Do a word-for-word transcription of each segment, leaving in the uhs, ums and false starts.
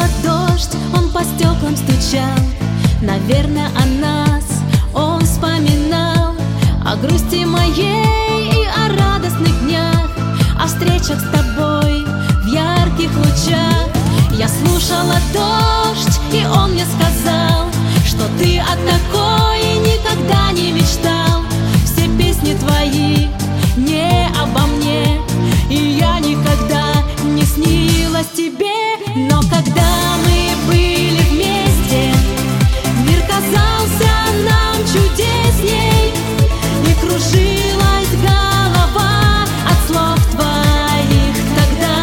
слушала дождь, он по стеклам стучал. Наверное, о нас он вспоминал, о грусти моей и о радостных днях, о встречах с тобой в ярких лучах. Я слушала дождь, и он мне сказал, что ты о такой никогда не мечтал. Все песни твои не обо мне, и я никогда не снилась тебе. Но когда мы были вместе, мир казался нам чудесней, и кружилась голова от слов твоих тогда.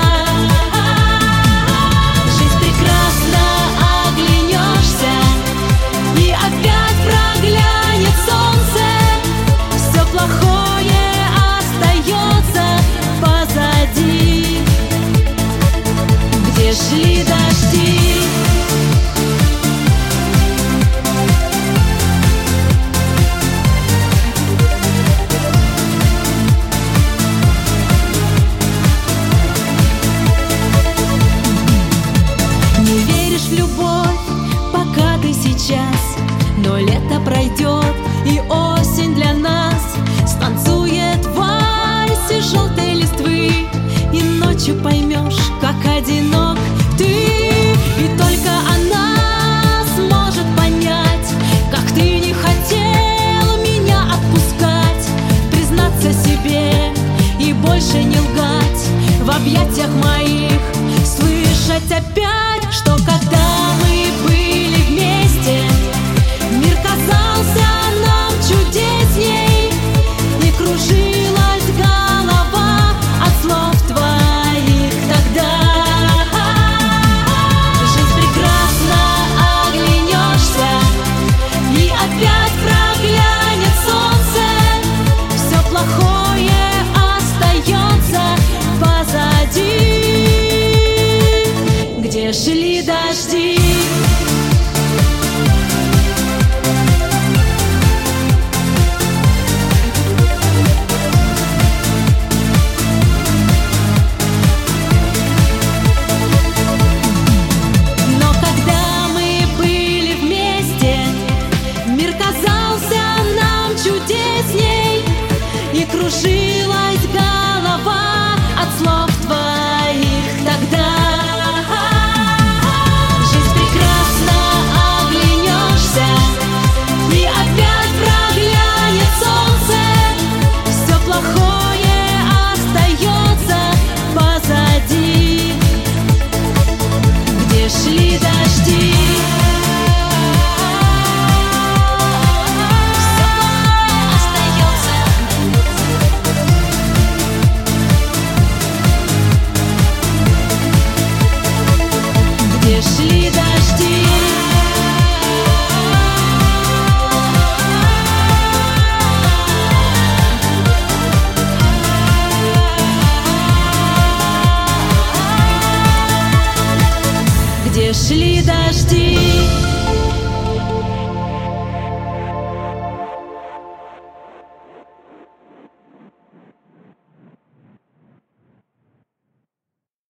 Жизнь прекрасна, оглянешься, и опять проглянет солнце. Все плохое остается позади, где шли дожди. Не веришь в любовь, пока ты сейчас, но лето пройдет, и осень для нас станцует в вальсе желтой листвы. И ночью поймешь, как одинок ты, и только она сможет понять, как ты не хотел меня отпускать. Признаться себе и больше не лгать, в объятиях моих слышать опять, что когда мы были вместе, мир казался нам чудесней, и кружилась голова от слов твоих тогда. Жизнь прекрасна, оглянешься, и опять проглянет солнце. Все плохое остается позади, где шли дожди. Но когда мы были вместе, мир казался нам чудесней, и кружилась голова от слов твоих тогда. Жизнь прекрасна, оглянешься, и опять проглянет солнце. Все плохое остается позади, где шли дожди. Все плохое остается, где шли дожди. Где шли дожди.